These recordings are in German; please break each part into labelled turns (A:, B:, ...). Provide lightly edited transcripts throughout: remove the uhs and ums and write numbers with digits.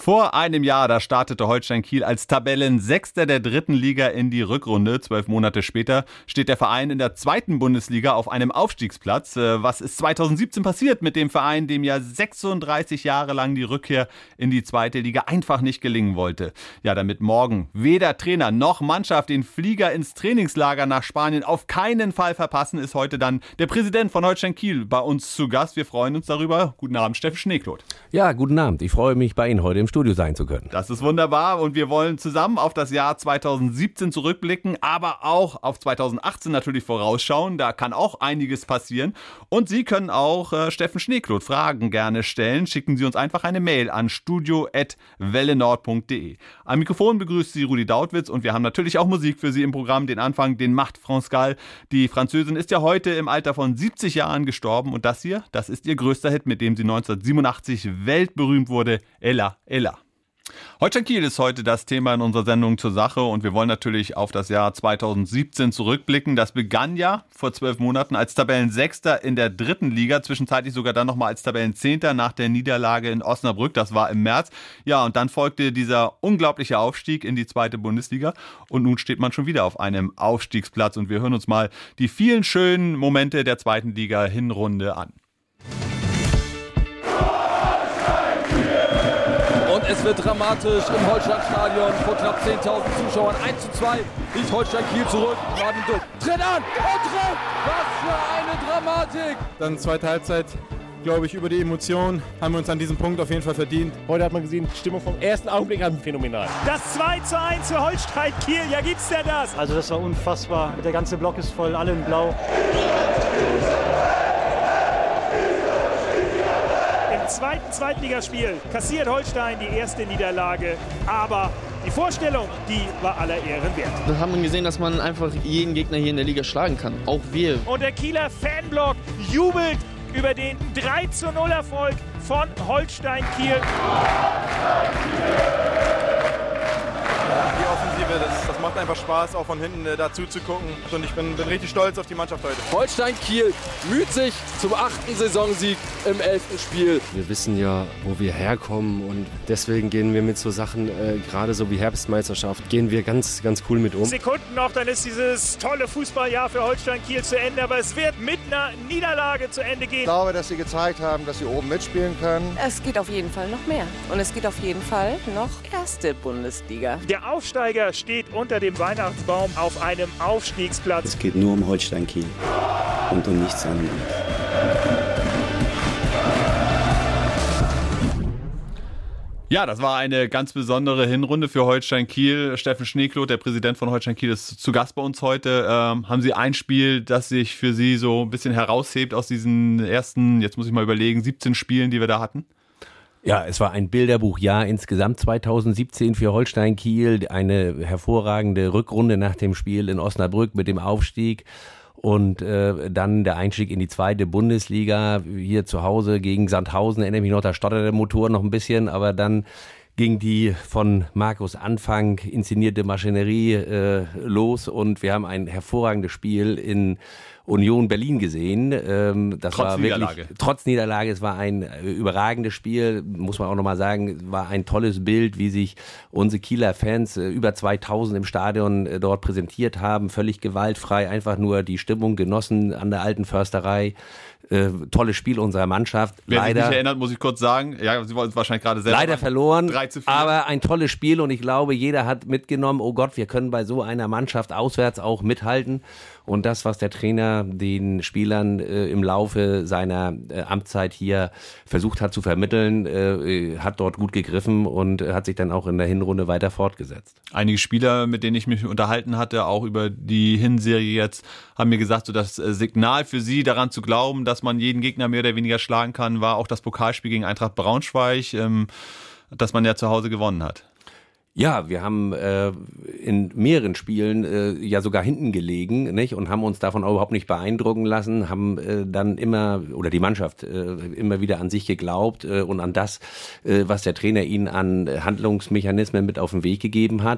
A: Vor einem Jahr, da startete Holstein Kiel als Tabellensechster der dritten Liga in die Rückrunde. 12 Monate später steht der Verein in der zweiten Bundesliga auf einem Aufstiegsplatz. Was ist 2017 passiert mit dem Verein, dem ja 36 Jahre lang die Rückkehr in die zweite Liga einfach nicht gelingen wollte? Ja, damit morgen weder Trainer noch Mannschaft den Flieger ins Trainingslager nach Spanien auf keinen Fall verpassen, ist heute dann der Präsident von Holstein Kiel bei uns zu Gast. Wir freuen uns darüber. Guten Abend, Steffen Schneekloth.
B: Ja, guten Abend. Ich freue mich, bei Ihnen heute im Studio sein zu können.
A: Das ist wunderbar und wir wollen zusammen auf das Jahr 2017 zurückblicken, aber auch auf 2018 natürlich vorausschauen. Da kann auch einiges passieren. Und Sie können auch Steffen Schneekloth Fragen gerne stellen. Schicken Sie uns einfach eine Mail an studio@wellenord.de. Am Mikrofon begrüßt Sie Rudi Dautwitz und wir haben natürlich auch Musik für Sie im Programm. Den Anfang, den macht France Gall. Die Französin ist ja heute im Alter von 70 Jahren gestorben und das hier, das ist ihr größter Hit, mit dem sie 1987 weltberühmt wurde, Ella, Ella. Holstein Kiel ist heute das Thema in unserer Sendung zur Sache und wir wollen natürlich auf das Jahr 2017 zurückblicken. Das begann ja vor 12 Monaten als Tabellensechster in der dritten Liga, zwischenzeitlich sogar dann nochmal als Tabellenzehnter nach der Niederlage in Osnabrück, das war im März. Ja, und dann folgte dieser unglaubliche Aufstieg in die zweite Bundesliga und nun steht man schon wieder auf einem Aufstiegsplatz und wir hören uns mal die vielen schönen Momente der zweiten Liga-Hinrunde an.
C: Es wird dramatisch im Holsteinstadion vor knapp 10.000 Zuschauern. 1:2 liegt Holstein Kiel zurück. Martin Duck tritt an und trifft. Was für eine Dramatik.
D: Dann zweite Halbzeit, glaube ich, über die Emotionen haben wir uns an diesem Punkt auf jeden Fall verdient.
E: Heute hat man gesehen, die Stimmung vom ersten Augenblick an phänomenal.
F: Das 2:1 für Holstein Kiel, ja gibt's denn das?
G: Also das war unfassbar. Der ganze Block ist voll, alle in Blau.
F: Im zweiten Zweitligaspiel kassiert Holstein die erste Niederlage, aber die Vorstellung, die war aller Ehren wert.
H: Wir haben gesehen, dass man einfach jeden Gegner hier in der Liga schlagen kann, auch wir.
F: Und der Kieler Fanblock jubelt über den 3:0 Erfolg von Holstein Kiel.
D: Die Offensive, das macht einfach Spaß, auch von hinten dazu zu gucken. Und ich bin richtig stolz auf die Mannschaft heute.
C: Holstein Kiel müht sich zum 8. Saisonsieg im 11. Spiel.
I: Wir wissen ja, wo wir herkommen und deswegen gehen wir mit so Sachen, gerade so wie Herbstmeisterschaft, gehen wir ganz, ganz cool mit um.
F: Sekunden noch, dann ist dieses tolle Fußballjahr für Holstein Kiel zu Ende, aber es wird mit einer Niederlage zu Ende gehen.
J: Ich glaube, dass sie gezeigt haben, dass sie oben mitspielen können.
K: Es geht auf jeden Fall noch mehr und es geht auf jeden Fall noch erste Bundesliga.
F: Der Aufsteiger steht unter dem Weihnachtsbaum auf einem Aufstiegsplatz.
L: Es geht nur um Holstein Kiel und um nichts anderes.
A: Ja, das war eine ganz besondere Hinrunde für Holstein Kiel. Steffen Schneekloth, der Präsident von Holstein Kiel, ist zu Gast bei uns heute. Haben Sie ein Spiel, das sich für Sie so ein bisschen heraushebt aus diesen ersten, jetzt muss ich mal überlegen, 17 Spielen, die wir da hatten?
B: Ja, es war ein Bilderbuchjahr insgesamt 2017 für Holstein Kiel. Eine hervorragende Rückrunde nach dem Spiel in Osnabrück mit dem Aufstieg. Und dann der Einstieg in die zweite Bundesliga, hier zu Hause gegen Sandhausen, erinnere mich noch, da stotterte der Motor noch ein bisschen, aber dann ging die von Markus Anfang inszenierte Maschinerie los und wir haben ein hervorragendes Spiel in Union Berlin gesehen. Das
A: trotz
B: war
A: Niederlage.
B: Wirklich, trotz Niederlage, es war ein überragendes Spiel, muss man auch nochmal sagen, war ein tolles Bild, wie sich unsere Kieler Fans über 2000 im Stadion dort präsentiert haben, völlig gewaltfrei, einfach nur die Stimmung genossen an der alten Försterei. Tolles Spiel unserer Mannschaft.
A: Wer
B: leider,
A: sich nicht erinnert, muss ich kurz sagen, ja, Sie wollten es wahrscheinlich gerade selber
B: leider verloren,
A: 3:4.
B: aber ein tolles Spiel und ich glaube, jeder hat mitgenommen, oh Gott, wir können bei so einer Mannschaft auswärts auch mithalten. Und das, was der Trainer den Spielern im Laufe seiner Amtszeit hier versucht hat zu vermitteln, hat dort gut gegriffen und hat sich dann auch in der Hinrunde weiter fortgesetzt.
A: Einige Spieler, mit denen ich mich unterhalten hatte, auch über die Hinserie jetzt, haben mir gesagt, so das Signal für sie, daran zu glauben, dass man jeden Gegner mehr oder weniger schlagen kann, war auch das Pokalspiel gegen Eintracht Braunschweig, das man ja zu Hause gewonnen hat.
B: Ja, wir haben in mehreren Spielen ja sogar hinten gelegen, nicht, und haben uns davon auch überhaupt nicht beeindrucken lassen, haben dann immer, oder die Mannschaft immer wieder an sich geglaubt und an das, was der Trainer ihnen an Handlungsmechanismen mit auf den Weg gegeben hat.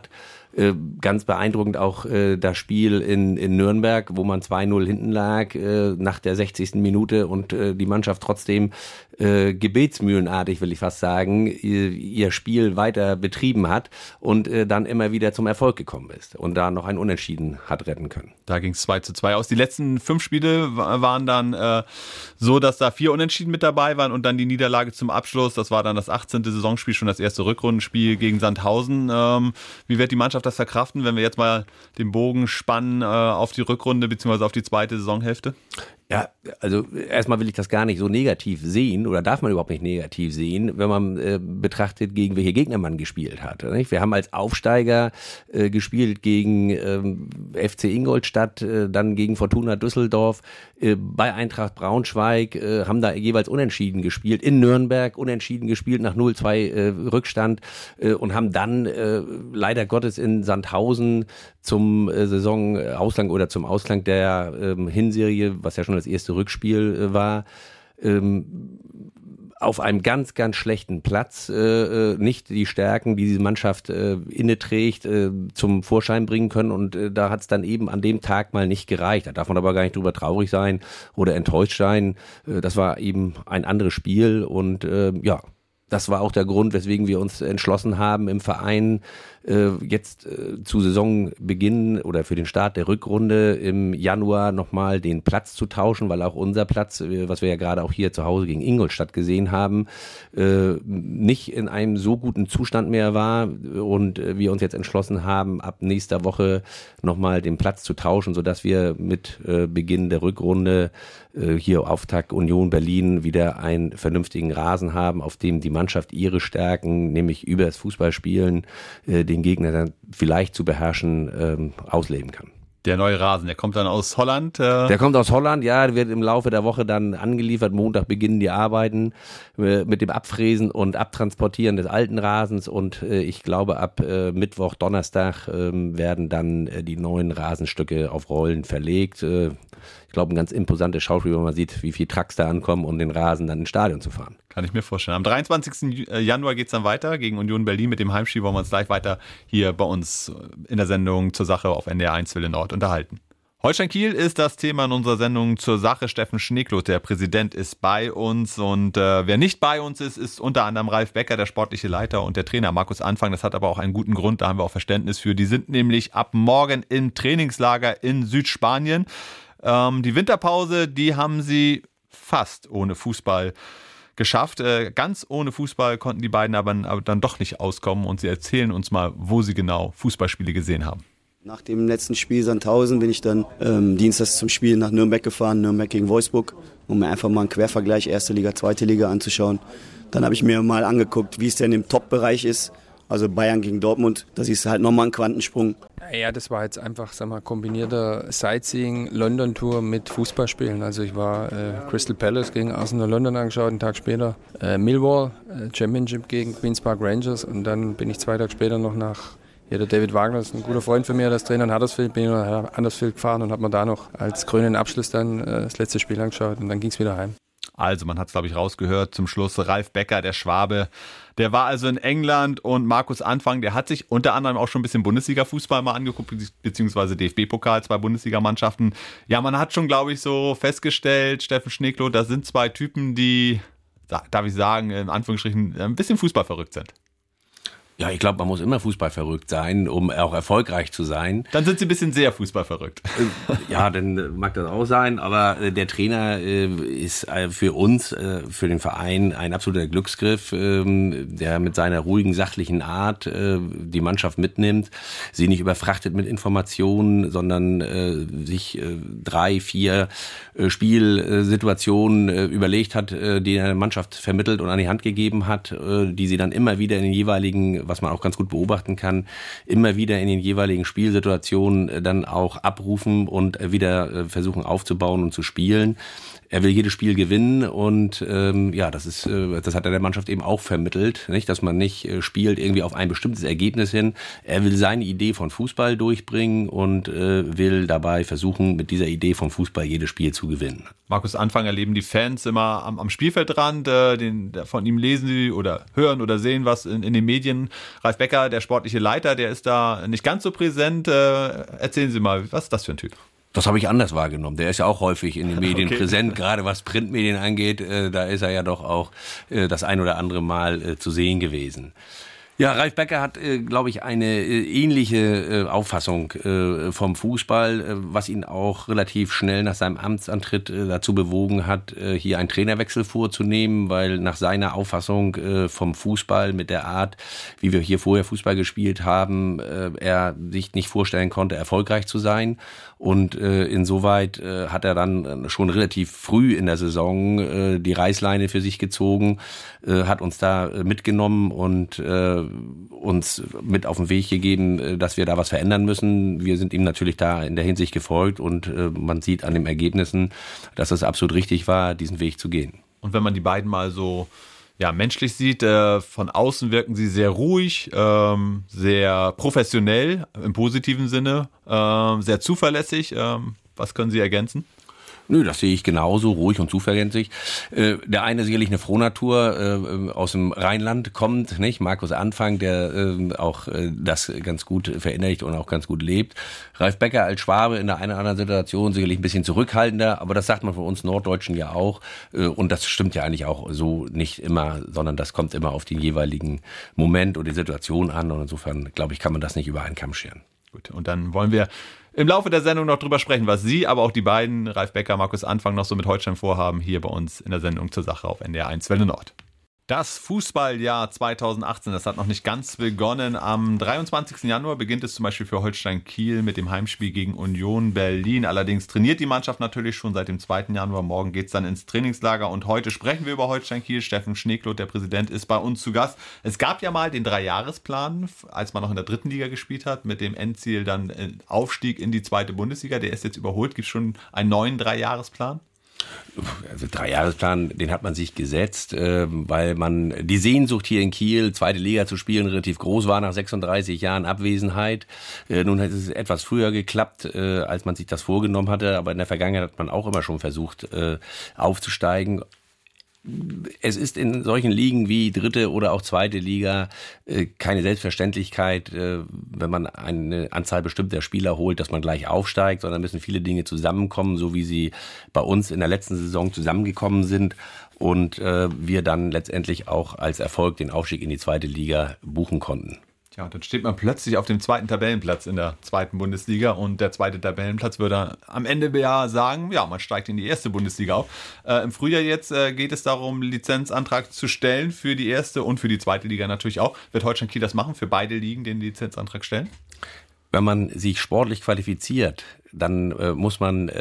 B: Ganz beeindruckend auch das Spiel in Nürnberg, wo man 2-0 hinten lag nach der 60. Minute und die Mannschaft trotzdem gebetsmühlenartig, will ich fast sagen, ihr Spiel weiter betrieben hat und dann immer wieder zum Erfolg gekommen ist und da noch ein Unentschieden hat retten können.
A: Da ging es 2-2 aus. Die letzten 5 Spiele waren dann so, dass da 4 Unentschieden mit dabei waren und dann die Niederlage zum Abschluss. Das war dann das 18. Saisonspiel, schon das erste Rückrundenspiel gegen Sandhausen. Wie wird die Mannschaft das verkraften, wenn wir jetzt mal den Bogen spannen auf die Rückrunde bzw. auf die zweite Saisonhälfte?
B: Ja, also erstmal will ich das gar nicht so negativ sehen oder darf man überhaupt nicht negativ sehen, wenn man betrachtet, gegen welche Gegner man gespielt hat. Nicht? Wir haben als Aufsteiger gespielt gegen FC Ingolstadt, dann gegen Fortuna Düsseldorf, bei Eintracht Braunschweig, haben da jeweils unentschieden gespielt, in Nürnberg unentschieden gespielt nach 0-2 Rückstand und haben dann leider Gottes in Sandhausen zum Saisonausgang oder zum Ausklang der Hinserie, was ja schon das erste Rückspiel war, auf einem ganz, ganz schlechten Platz nicht die Stärken, die diese Mannschaft inne trägt, zum Vorschein bringen können und da hat es dann eben an dem Tag mal nicht gereicht. Da darf man aber gar nicht drüber traurig sein oder enttäuscht sein. Das war eben ein anderes Spiel und das war auch der Grund, weswegen wir uns entschlossen haben, im Verein jetzt zu Saisonbeginn oder für den Start der Rückrunde im Januar nochmal den Platz zu tauschen, weil auch unser Platz, was wir ja gerade auch hier zu Hause gegen Ingolstadt gesehen haben, nicht in einem so guten Zustand mehr war und wir uns jetzt entschlossen haben, ab nächster Woche nochmal den Platz zu tauschen, sodass wir mit Beginn der Rückrunde hier Auftakt Union Berlin wieder einen vernünftigen Rasen haben, auf dem die Mannschaft ihre Stärken, nämlich über das Fußballspielen, den Gegner dann vielleicht zu beherrschen, ausleben kann.
A: Der neue Rasen, der kommt dann aus Holland?
B: Der kommt aus Holland, ja, wird im Laufe der Woche dann angeliefert. Montag beginnen die Arbeiten mit dem Abfräsen und Abtransportieren des alten Rasens und ich glaube ab Mittwoch, Donnerstag werden dann die neuen Rasenstücke auf Rollen verlegt. Ich glaube, ein ganz imposantes Schauspiel, wenn man sieht, wie viele Trucks da ankommen, um den Rasen dann ins Stadion zu fahren.
A: Kann ich mir vorstellen. Am 23. Januar geht es dann weiter gegen Union Berlin mit dem Heimspiel, wollen wir uns gleich weiter hier bei uns in der Sendung zur Sache auf NDR 1 Welle Nord unterhalten. Holstein Kiel ist das Thema in unserer Sendung zur Sache. Steffen Schneekloth, der Präsident, ist bei uns und wer nicht bei uns ist unter anderem Ralf Becker, der sportliche Leiter und der Trainer Markus Anfang. Das hat aber auch einen guten Grund, da haben wir auch Verständnis für. Die sind nämlich ab morgen im Trainingslager in Südspanien. Die Winterpause, die haben sie fast ohne Fußball geschafft. Ganz ohne Fußball konnten die beiden aber dann doch nicht auskommen und sie erzählen uns mal, wo sie genau Fußballspiele gesehen haben.
L: Nach dem letzten Spiel Sandhausen bin ich dann dienstags zum Spiel nach Nürnberg gefahren, Nürnberg gegen Wolfsburg, um mir einfach mal einen Quervergleich 1. Liga, 2. Liga anzuschauen. Dann habe ich mir mal angeguckt, wie es denn im Top-Bereich ist. Also Bayern gegen Dortmund, das ist halt nochmal ein Quantensprung.
M: Ja, das war jetzt einfach, kombinierter Sightseeing-London-Tour mit Fußballspielen. Also ich war Crystal Palace gegen Arsenal London angeschaut, einen Tag später Millwall, Championship gegen Queen's Park Rangers und dann bin ich 2 Tage später noch nach, der David Wagner ist ein guter Freund von mir, das Trainer in Huddersfield, bin ich nach Huddersfield gefahren und habe mir da noch als krönenden Abschluss dann das letzte Spiel angeschaut und dann ging es wieder heim.
A: Also man hat es, glaube ich, rausgehört zum Schluss. Ralf Becker, der Schwabe, der war also in England und Markus Anfang, der hat sich unter anderem auch schon ein bisschen Bundesliga-Fußball mal angeguckt, beziehungsweise DFB-Pokal, 2 Bundesligamannschaften. Ja, man hat schon, glaube ich, so festgestellt, Steffen Schneekloth, das sind 2 Typen, die, darf ich sagen, in Anführungsstrichen ein bisschen fußballverrückt sind.
B: Ja, ich glaube, man muss immer fußballverrückt sein, um auch erfolgreich zu sein.
A: Dann sind sie ein bisschen sehr fußballverrückt.
B: Ja, dann mag das auch sein, aber der Trainer ist für uns, für den Verein ein absoluter Glücksgriff, der mit seiner ruhigen, sachlichen Art die Mannschaft mitnimmt, sie nicht überfrachtet mit Informationen, sondern sich 3, 4 Spielsituationen überlegt hat, die er der Mannschaft vermittelt und an die Hand gegeben hat, die sie dann immer wieder in den jeweiligen, was man auch ganz gut beobachten kann, immer wieder in den jeweiligen Spielsituationen dann auch abrufen und wieder versuchen aufzubauen und zu spielen. Er will jedes Spiel gewinnen und das hat er der Mannschaft eben auch vermittelt, nicht, dass man nicht spielt irgendwie auf ein bestimmtes Ergebnis hin. Er will seine Idee von Fußball durchbringen und will dabei versuchen, mit dieser Idee vom Fußball jedes Spiel zu gewinnen.
A: Markus Anfang erleben die Fans immer am Spielfeldrand, von ihm lesen sie oder hören oder sehen was in den Medien. Ralf Becker, der sportliche Leiter, der ist da nicht ganz so präsent. Erzählen Sie mal, was ist das für ein Typ?
B: Das habe ich anders wahrgenommen. Der ist ja auch häufig in den Medien präsent, gerade was Printmedien angeht. Da ist er ja doch auch das ein oder andere Mal zu sehen gewesen. Ja, Ralf Becker hat, glaube ich, eine ähnliche Auffassung vom Fußball, was ihn auch relativ schnell nach seinem Amtsantritt dazu bewogen hat, hier einen Trainerwechsel vorzunehmen, weil nach seiner Auffassung vom Fußball mit der Art, wie wir hier vorher Fußball gespielt haben, er sich nicht vorstellen konnte, erfolgreich zu sein. Und insoweit hat er dann schon relativ früh in der Saison die Reißleine für sich gezogen, hat uns da mitgenommen und uns mit auf den Weg gegeben, dass wir da was verändern müssen. Wir sind ihm natürlich da in der Hinsicht gefolgt und man sieht an den Ergebnissen, dass es absolut richtig war, diesen Weg zu gehen.
A: Und wenn man die beiden mal so menschlich sieht, von außen wirken sie sehr ruhig, sehr professionell im positiven Sinne, sehr zuverlässig. Was können Sie ergänzen?
B: Nö, das sehe ich genauso, ruhig und zuverlässig. Der eine sicherlich eine Frohnatur, aus dem Rheinland kommt, nicht? Markus Anfang, der auch das ganz gut verinnerlicht und auch ganz gut lebt. Ralf Becker als Schwabe in der einen oder anderen Situation sicherlich ein bisschen zurückhaltender, aber das sagt man von uns Norddeutschen ja auch. Und das stimmt ja eigentlich auch so nicht immer, sondern das kommt immer auf den jeweiligen Moment und die Situation an. Und insofern, glaube ich, kann man das nicht über einen Kamm scheren.
A: Gut, und dann wollen wir im Laufe der Sendung noch drüber sprechen, was Sie, aber auch die beiden, Ralf Becker, Markus Anfang, noch so mit Holstein vorhaben, hier bei uns in der Sendung zur Sache auf NDR 1 Welle Nord. Das Fußballjahr 2018, das hat noch nicht ganz begonnen. Am 23. Januar beginnt es zum Beispiel für Holstein Kiel mit dem Heimspiel gegen Union Berlin. Allerdings trainiert die Mannschaft natürlich schon seit dem 2. Januar. Morgen geht es dann ins Trainingslager und heute sprechen wir über Holstein Kiel. Steffen Schneekloth, der Präsident, ist bei uns zu Gast. Es gab ja mal den 3-Jahresplan, als man noch in der 3. Liga gespielt hat, mit dem Endziel dann Aufstieg in die 2. Bundesliga. Der ist jetzt überholt. Gibt es schon einen neuen 3-Jahresplan?
B: Also 3-Jahresplan, den hat man sich gesetzt, weil man die Sehnsucht hier in Kiel, 2. Liga zu spielen, relativ groß war nach 36 Jahren Abwesenheit. Nun hat es etwas früher geklappt, als man sich das vorgenommen hatte, aber in der Vergangenheit hat man auch immer schon versucht, aufzusteigen. Es ist in solchen Ligen wie 3. oder auch 2. Liga keine Selbstverständlichkeit, wenn man eine Anzahl bestimmter Spieler holt, dass man gleich aufsteigt, sondern müssen viele Dinge zusammenkommen, so wie sie bei uns in der letzten Saison zusammengekommen sind und wir dann letztendlich auch als Erfolg den Aufstieg in die 2. Liga buchen konnten.
A: Ja, dann steht man plötzlich auf dem 2. Tabellenplatz in der 2. Bundesliga und der 2. Tabellenplatz würde am Ende ja sagen, ja, man steigt in die 1. Bundesliga auf. Im Frühjahr jetzt geht es darum, Lizenzantrag zu stellen für die 1. und für die 2. Liga natürlich auch. Wird Holstein Kiel das machen, für beide Ligen den Lizenzantrag stellen?
B: Wenn man sich sportlich qualifiziert, dann muss man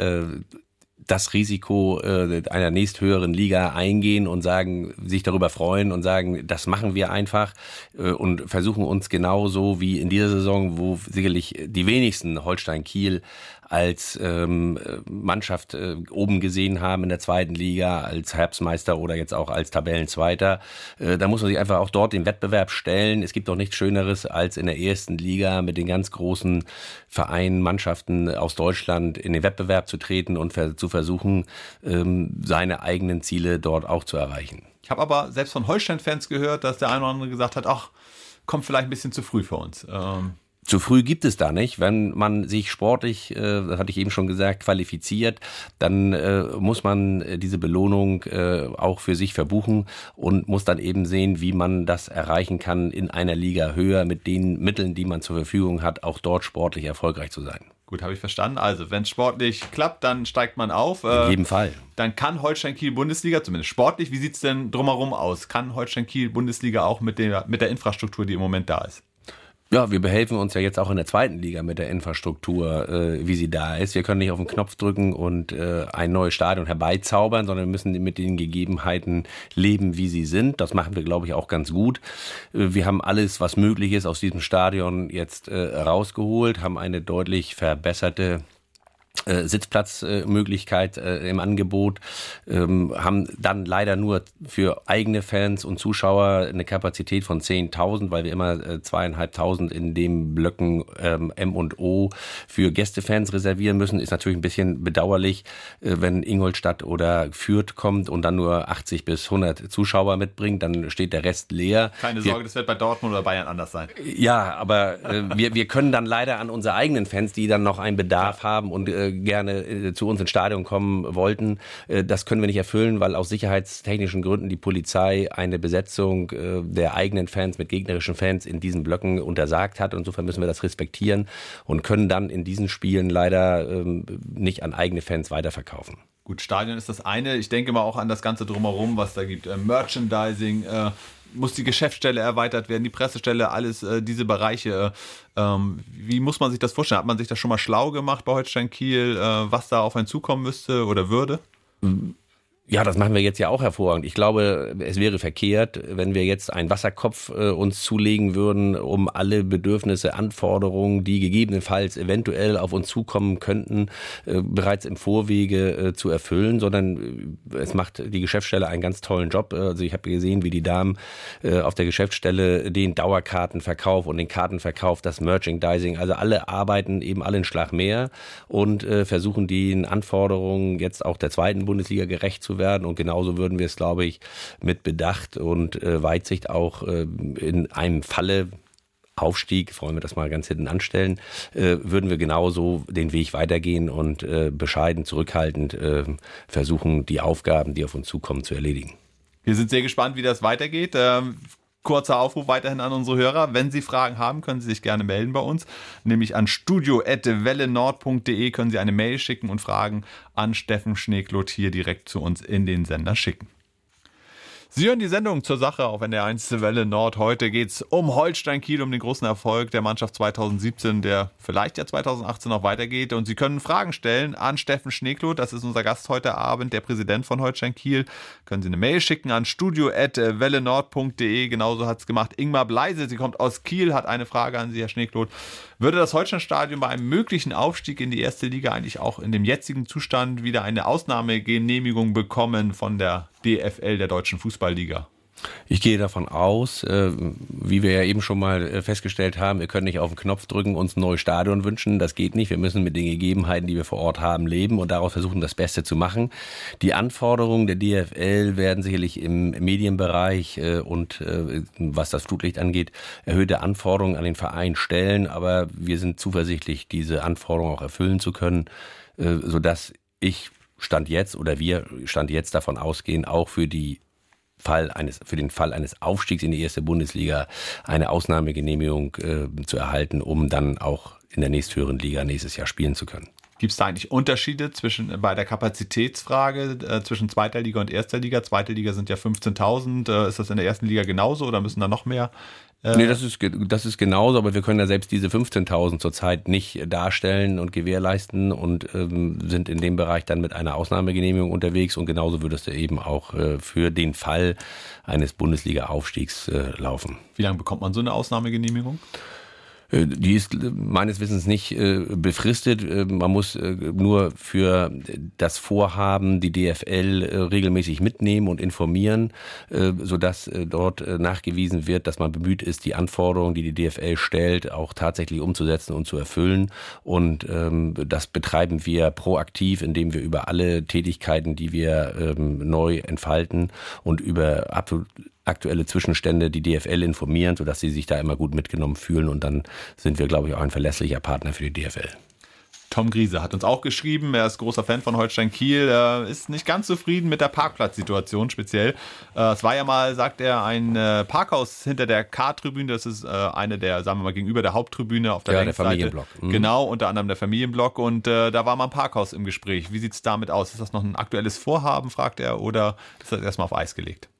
B: das Risiko einer nächsthöheren Liga eingehen und sagen, sich darüber freuen und sagen, das machen wir einfach und versuchen uns genauso wie in dieser Saison, wo sicherlich die wenigsten Holstein Kiel als Mannschaft oben gesehen haben in der 2. Liga, als Herbstmeister oder jetzt auch als Tabellenzweiter. Da muss man sich einfach auch dort den Wettbewerb stellen. Es gibt doch nichts Schöneres, als in der 1. Liga mit den ganz großen Vereinen, Mannschaften aus Deutschland in den Wettbewerb zu treten und zu versuchen, seine eigenen Ziele dort auch zu erreichen.
A: Ich habe aber selbst von Holstein-Fans gehört, dass der eine oder andere gesagt hat, ach, kommt vielleicht ein bisschen zu früh für uns.
B: Zu früh gibt es da nicht. Wenn man sich sportlich, das hatte ich eben schon gesagt, qualifiziert, dann muss man diese Belohnung auch für sich verbuchen und muss dann eben sehen, wie man das erreichen kann, in einer Liga höher mit den Mitteln, die man zur Verfügung hat, auch dort sportlich erfolgreich zu sein.
A: Gut, habe ich verstanden. Also, wenn es sportlich klappt, dann steigt man auf.
B: In jedem Fall.
A: Dann kann Holstein Kiel Bundesliga, zumindest sportlich. Wie sieht es denn drumherum aus? Kann Holstein Kiel Bundesliga auch mit der Infrastruktur, die im Moment da ist?
B: Ja, wir behelfen uns ja jetzt auch in der 2. Liga mit der Infrastruktur, wie sie da ist. Wir können nicht auf den Knopf drücken und ein neues Stadion herbeizaubern, sondern wir müssen mit den Gegebenheiten leben, wie sie sind. Das machen wir, glaube ich, auch ganz gut. Wir haben alles, was möglich ist, aus diesem Stadion jetzt rausgeholt, haben eine deutlich verbesserte Sitzplatzmöglichkeit im Angebot, haben dann leider nur für eigene Fans und Zuschauer eine Kapazität von 10.000, weil wir immer 2.500 in den Blöcken M und O für Gästefans reservieren müssen. Ist natürlich ein bisschen bedauerlich, wenn Ingolstadt oder Fürth kommt und dann nur 80 bis 100 Zuschauer mitbringt, dann steht der Rest leer.
A: Keine Sorge, das wird bei Dortmund oder Bayern anders sein.
B: Ja, aber wir können dann leider an unsere eigenen Fans, die dann noch einen Bedarf haben und gerne zu uns ins Stadion kommen wollten. Das können wir nicht erfüllen, weil aus sicherheitstechnischen Gründen die Polizei eine Besetzung der eigenen Fans mit gegnerischen Fans in diesen Blöcken untersagt hat. Und insofern müssen wir das respektieren und können dann in diesen Spielen leider nicht an eigene Fans weiterverkaufen.
A: Gut, Stadion ist das eine. Ich denke mal auch an das Ganze drumherum, was da gibt. Merchandising, muss die Geschäftsstelle erweitert werden, die Pressestelle, alles diese Bereiche. Wie muss man sich das vorstellen? Hat man sich das schon mal schlau gemacht bei Holstein Kiel, was da auf einen zukommen müsste oder würde?
B: Ja, das machen wir jetzt ja auch hervorragend. Ich glaube, es wäre verkehrt, wenn wir jetzt einen Wasserkopf uns zulegen würden, um alle Bedürfnisse, Anforderungen, die gegebenenfalls eventuell auf uns zukommen könnten, bereits im Vorwege zu erfüllen, sondern es macht die Geschäftsstelle einen ganz tollen Job. Also ich habe gesehen, wie die Damen auf der Geschäftsstelle den Dauerkartenverkauf und den Kartenverkauf, das Merchandising, also alle arbeiten eben alle einen Schlag mehr und versuchen den Anforderungen jetzt auch der zweiten Bundesliga gerecht zu werden. Und genauso würden wir es, glaube ich, mit Bedacht und Weitsicht auch in einem Falle Aufstieg, wollen wir das mal ganz hinten anstellen, würden wir genauso den Weg weitergehen und bescheiden, zurückhaltend versuchen, die Aufgaben, die auf uns zukommen, zu erledigen.
A: Wir sind sehr gespannt, wie das weitergeht. Kurzer Aufruf weiterhin an unsere Hörer. Wenn Sie Fragen haben, können Sie sich gerne melden bei uns. Nämlich an studio@wellenord.de können Sie eine Mail schicken und Fragen an Steffen Schneekloth hier direkt zu uns in den Sender schicken. Sie hören die Sendung zur Sache auf NDR 1 Welle Nord. Heute geht es um Holstein Kiel, um den großen Erfolg der Mannschaft 2017, der vielleicht ja 2018 noch weitergeht. Und Sie können Fragen stellen an Steffen Schneekloth, das ist unser Gast heute Abend, der Präsident von Holstein Kiel. Können Sie eine Mail schicken an studio@wellenord.de. Genauso hat es gemacht Ingmar Bleise. Sie kommt aus Kiel, hat eine Frage an Sie, Herr Schneekloth. Würde das Holsteinstadion bei einem möglichen Aufstieg in die erste Liga eigentlich auch in dem jetzigen Zustand wieder eine Ausnahmegenehmigung bekommen von der DFL, der Deutschen Fußballliga?
B: Ich gehe davon aus, wie wir ja eben schon mal festgestellt haben, wir können nicht auf den Knopf drücken, uns ein neues Stadion wünschen. Das geht nicht. Wir müssen mit den Gegebenheiten, die wir vor Ort haben, leben und daraus versuchen, das Beste zu machen. Die Anforderungen der DFL werden sicherlich im Medienbereich und was das Flutlicht angeht, erhöhte Anforderungen an den Verein stellen. Aber wir sind zuversichtlich, diese Anforderungen auch erfüllen zu können, sodass wir Stand jetzt davon ausgehen, auch für den Fall eines Aufstiegs in die erste Bundesliga eine Ausnahmegenehmigung zu erhalten, um dann auch in der nächsthöheren Liga nächstes Jahr spielen zu können.
A: Gibt es da eigentlich Unterschiede bei der Kapazitätsfrage zwischen zweiter Liga und erster Liga? Zweite Liga sind ja 15.000. Ist das in der ersten Liga genauso oder müssen da noch mehr?
B: Nee, das ist genauso, aber wir können ja selbst diese 15.000 zurzeit nicht darstellen und gewährleisten und sind in dem Bereich dann mit einer Ausnahmegenehmigung unterwegs und genauso würde es ja eben auch für den Fall eines Bundesliga-Aufstiegs laufen.
A: Wie lange bekommt man so eine Ausnahmegenehmigung?
B: Die ist meines Wissens nicht befristet. Man muss nur für das Vorhaben die DFL regelmäßig mitnehmen und informieren, sodass dort nachgewiesen wird, dass man bemüht ist, die Anforderungen, die die DFL stellt, auch tatsächlich umzusetzen und zu erfüllen. Und das betreiben wir proaktiv, indem wir über alle Tätigkeiten, die wir neu entfalten und über aktuelle Zwischenstände die DFL informieren, sodass sie sich da immer gut mitgenommen fühlen und dann sind wir, glaube ich, auch ein verlässlicher Partner für die DFL.
A: Tom Griese hat uns auch geschrieben, er ist großer Fan von Holstein Kiel, er ist nicht ganz zufrieden mit der Parkplatzsituation speziell. Es war ja mal, sagt er, ein Parkhaus hinter der K-Tribüne, das ist eine der, sagen wir mal, gegenüber der Haupttribüne auf der Längsseite. Der Familienblock. Genau, unter anderem der Familienblock und da war mal ein Parkhaus im Gespräch. Wie sieht es damit aus? Ist das noch ein aktuelles Vorhaben, fragt er, oder ist das erstmal auf Eis gelegt?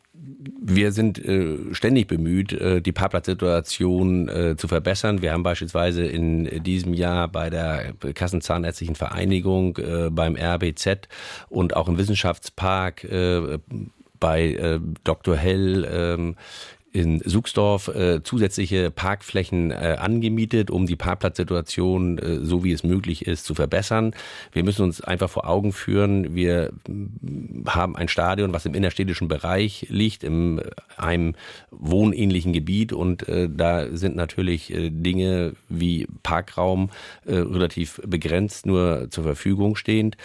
B: Wir sind ständig bemüht, die Parkplatzsituation zu verbessern. Wir haben beispielsweise in diesem Jahr bei der Kassenzahnärztlichen Vereinigung, beim RBZ und auch im Wissenschaftspark bei Dr. Hell in Suchsdorf zusätzliche Parkflächen angemietet, um die Parkplatzsituation, so wie es möglich ist, zu verbessern. Wir müssen uns einfach vor Augen führen, wir haben ein Stadion, was im innerstädtischen Bereich liegt, in einem wohnähnlichen Gebiet, und da sind natürlich Dinge wie Parkraum relativ begrenzt nur zur Verfügung stehend.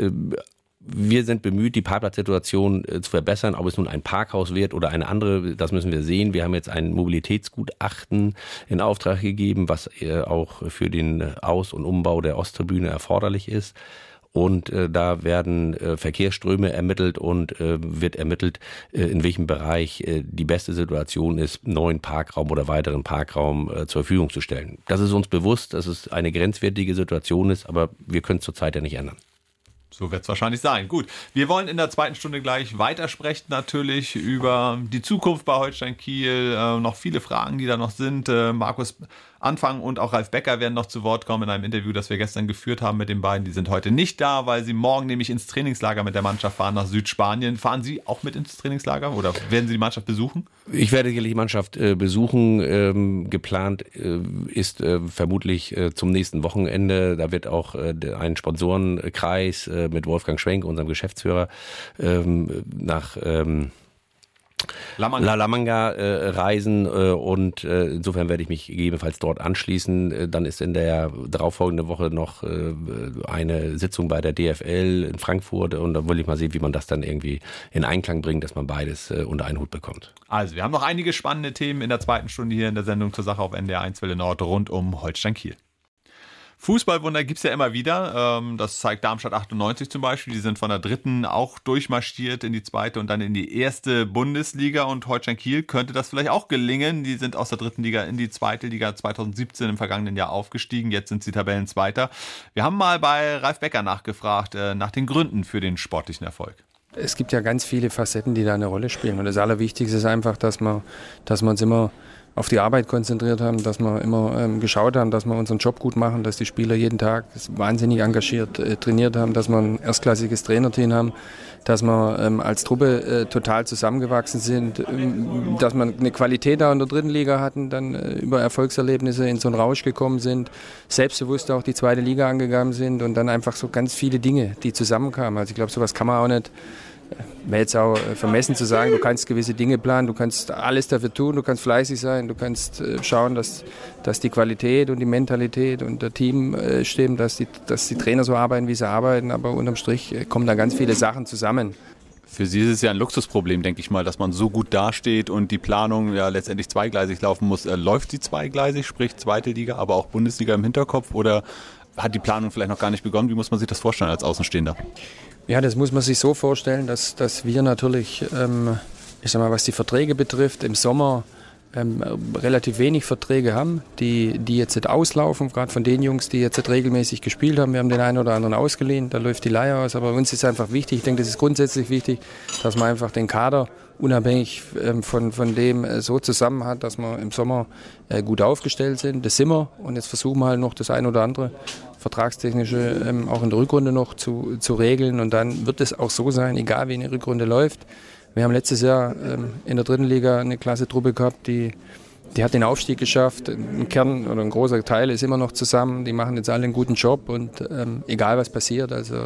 B: Wir sind bemüht, die Parkplatzsituation zu verbessern. Ob es nun ein Parkhaus wird oder eine andere, das müssen wir sehen. Wir haben jetzt ein Mobilitätsgutachten in Auftrag gegeben, was auch für den Aus- und Umbau der Osttribüne erforderlich ist. Und da werden Verkehrsströme ermittelt und wird ermittelt, in welchem Bereich die beste Situation ist, neuen Parkraum oder weiteren Parkraum zur Verfügung zu stellen. Das ist uns bewusst, dass es eine grenzwertige Situation ist, aber wir können es zurzeit ja nicht ändern.
A: So wird es wahrscheinlich sein. Gut, wir wollen in der zweiten Stunde gleich weitersprechen, natürlich über die Zukunft bei Holstein Kiel. Noch viele Fragen, die da noch sind. Markus Anfang und auch Ralf Becker werden noch zu Wort kommen in einem Interview, das wir gestern geführt haben mit den beiden. Die sind heute nicht da, weil sie morgen nämlich ins Trainingslager mit der Mannschaft fahren nach Südspanien. Fahren Sie auch mit ins Trainingslager oder werden Sie die Mannschaft besuchen?
B: Ich werde sicherlich die Mannschaft besuchen. Geplant ist vermutlich zum nächsten Wochenende. Da wird auch ein Sponsorenkreis mit Wolfgang Schwenk, unserem Geschäftsführer, nach La Manga reisen, und insofern werde ich mich gegebenenfalls dort anschließen. Dann ist in der darauffolgenden Woche noch eine Sitzung bei der DFL in Frankfurt, und da will ich mal sehen, wie man das dann irgendwie in Einklang bringt, dass man beides unter einen Hut bekommt.
A: Also wir haben noch einige spannende Themen in der zweiten Stunde hier in der Sendung zur Sache auf NDR 1 Welle Nord rund um Holstein Kiel. Fußballwunder gibt es ja immer wieder. Das zeigt Darmstadt 98 zum Beispiel. Die sind von der dritten auch durchmarschiert in die zweite und dann in die erste Bundesliga. Und Holstein Kiel könnte das vielleicht auch gelingen. Die sind aus der dritten Liga in die zweite Liga 2017 im vergangenen Jahr aufgestiegen. Jetzt sind sie Tabellenzweiter. Wir haben mal bei Ralf Becker nachgefragt nach den Gründen für den sportlichen Erfolg.
M: Es gibt ja ganz viele Facetten, die da eine Rolle spielen. Und das Allerwichtigste ist einfach, dass wir uns immer auf die Arbeit konzentriert haben, dass wir immer geschaut haben, dass wir unseren Job gut machen, dass die Spieler jeden Tag wahnsinnig engagiert trainiert haben, dass wir ein erstklassiges Trainerteam haben, dass wir als Truppe total zusammengewachsen sind, dass wir eine Qualität da in der dritten Liga hatten, dann über Erfolgserlebnisse in so einen Rausch gekommen sind, selbstbewusst auch die zweite Liga angegangen sind und dann einfach so ganz viele Dinge, die zusammenkamen. Also ich glaube, sowas kann man auch nicht. Wäre jetzt auch vermessen zu sagen, du kannst gewisse Dinge planen, du kannst alles dafür tun, du kannst fleißig sein, du kannst schauen, dass die Qualität und die Mentalität und der Team stimmen, dass die Trainer so arbeiten, wie sie arbeiten, aber unterm Strich kommen da ganz viele Sachen zusammen.
A: Für Sie ist es ja ein Luxusproblem, denke ich mal, dass man so gut dasteht und die Planung ja letztendlich zweigleisig laufen muss. Läuft sie zweigleisig, sprich zweite Liga, aber auch Bundesliga im Hinterkopf, oder hat die Planung vielleicht noch gar nicht begonnen? Wie muss man sich das vorstellen als Außenstehender?
M: Ja, das muss man sich so vorstellen, dass wir natürlich, ich sag mal, was die Verträge betrifft, im Sommer relativ wenig Verträge haben, die jetzt nicht auslaufen, gerade von den Jungs, die jetzt nicht regelmäßig gespielt haben. Wir haben den einen oder anderen ausgeliehen, da läuft die Leihe aus, aber uns ist einfach wichtig, ich denke, das ist grundsätzlich wichtig, dass man einfach den Kader unabhängig von dem so zusammen hat, dass wir im Sommer gut aufgestellt sind. Das sind wir, und jetzt versuchen wir halt noch das ein oder andere Vertragstechnische auch in der Rückrunde noch zu regeln, und dann wird es auch so sein, egal wie eine Rückrunde läuft. Wir haben letztes Jahr in der dritten Liga eine klasse Truppe gehabt, die hat den Aufstieg geschafft. Ein Kern oder ein großer Teil ist immer noch zusammen. Die machen jetzt alle einen guten Job, und egal was passiert, also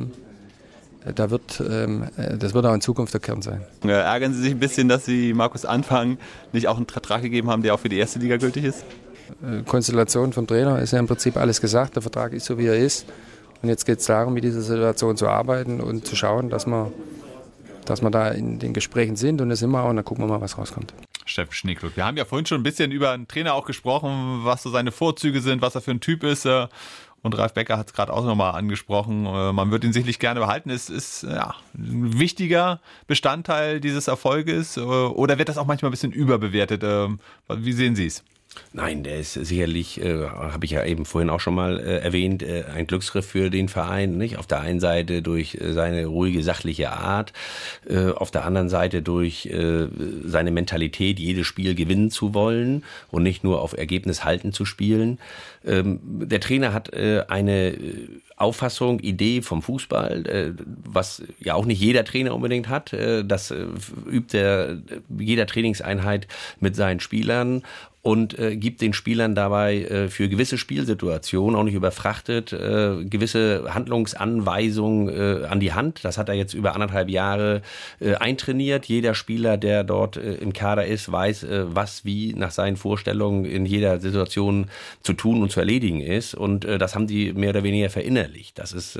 M: das wird auch in Zukunft der Kern sein.
A: Ärgern Sie sich ein bisschen, dass Sie Markus Anfang nicht auch einen Vertrag gegeben haben, der auch für die erste Liga gültig ist?
M: Konstellation vom Trainer ist ja im Prinzip alles gesagt. Der Vertrag ist so, wie er ist. Und jetzt geht es darum, mit dieser Situation zu arbeiten und zu schauen, dass wir da in den Gesprächen sind, und das sind wir auch, und dann gucken wir mal, was rauskommt.
A: Steffen Schneekloth, wir haben ja vorhin schon ein bisschen über einen Trainer auch gesprochen, was so seine Vorzüge sind, was er für ein Typ ist, und Ralf Becker hat es gerade auch nochmal angesprochen, man wird ihn sicherlich gerne behalten, es ist ein wichtiger Bestandteil dieses Erfolges, oder wird das auch manchmal ein bisschen überbewertet? Wie sehen Sie es?
B: Nein, der ist sicherlich, habe ich ja eben vorhin auch schon mal erwähnt, ein Glücksgriff für den Verein. Nicht? Auf der einen Seite durch seine ruhige, sachliche Art, auf der anderen Seite durch seine Mentalität, jedes Spiel gewinnen zu wollen und nicht nur auf Ergebnis halten zu spielen. Der Trainer hat eine Auffassung, Idee vom Fußball, was ja auch nicht jeder Trainer unbedingt hat. Das übt jeder Trainingseinheit mit seinen Spielern und gibt den Spielern dabei für gewisse Spielsituationen, auch nicht überfrachtet, gewisse Handlungsanweisungen an die Hand. Das hat er jetzt über 1,5 Jahre eintrainiert. Jeder Spieler, der dort im Kader ist, weiß, was wie nach seinen Vorstellungen in jeder Situation zu tun und zu erledigen ist. Und das haben die mehr oder weniger verinnerlicht. Das ist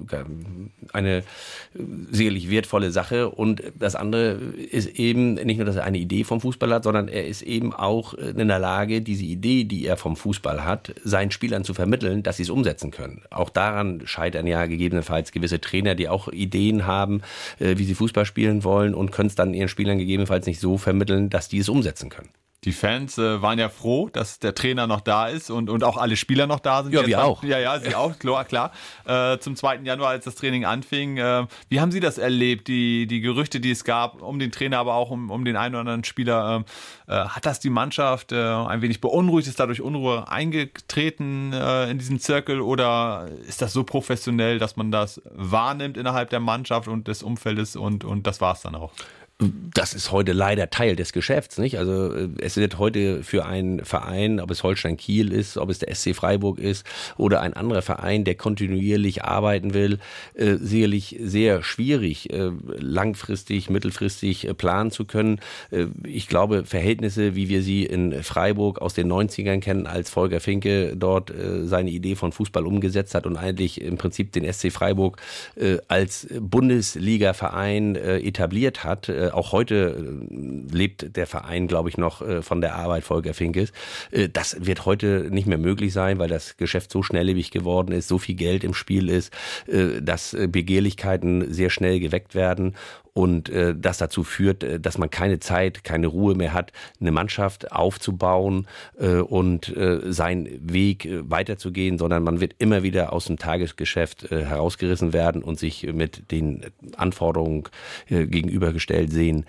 B: eine sicherlich wertvolle Sache. Und das andere ist eben nicht nur, dass er eine Idee vom Fußball hat, sondern er ist eben auch in der Lage, diese Idee, die er vom Fußball hat, seinen Spielern zu vermitteln, dass sie es umsetzen können. Auch daran scheitern ja gegebenenfalls gewisse Trainer, die auch Ideen haben, wie sie Fußball spielen wollen und können es dann ihren Spielern gegebenenfalls nicht so vermitteln, dass die es umsetzen können.
A: Die Fans waren ja froh, dass der Trainer noch da ist und auch alle Spieler noch da sind.
B: Ja, wir auch.
A: Ja, sie auch, klar. Zum 2. Januar, als das Training anfing. Wie haben Sie das erlebt, die Gerüchte, die es gab, um den Trainer, aber auch um den einen oder anderen Spieler? Hat das die Mannschaft ein wenig beunruhigt? Ist dadurch Unruhe eingetreten in diesen Zirkel? Oder ist das so professionell, dass man das wahrnimmt innerhalb der Mannschaft und des Umfeldes und das war es dann auch?
B: Das ist heute leider Teil des Geschäfts, nicht? Also es wird heute für einen Verein, ob es Holstein Kiel ist, ob es der SC Freiburg ist oder ein anderer Verein, der kontinuierlich arbeiten will, sicherlich sehr schwierig, langfristig, mittelfristig planen zu können. Ich glaube, Verhältnisse, wie wir sie in Freiburg aus den 90ern kennen, als Volker Finke dort seine Idee von Fußball umgesetzt hat und eigentlich im Prinzip den SC Freiburg als Bundesliga-Verein etabliert hat. Auch heute lebt der Verein, glaube ich, noch von der Arbeit Volker Finkes. Das wird heute nicht mehr möglich sein, weil das Geschäft so schnelllebig geworden ist, so viel Geld im Spiel ist, dass Begehrlichkeiten sehr schnell geweckt werden. Und das dazu führt, dass man keine Zeit, keine Ruhe mehr hat, eine Mannschaft aufzubauen und seinen Weg weiterzugehen, sondern man wird immer wieder aus dem Tagesgeschäft herausgerissen werden und sich mit den Anforderungen gegenübergestellt sehen,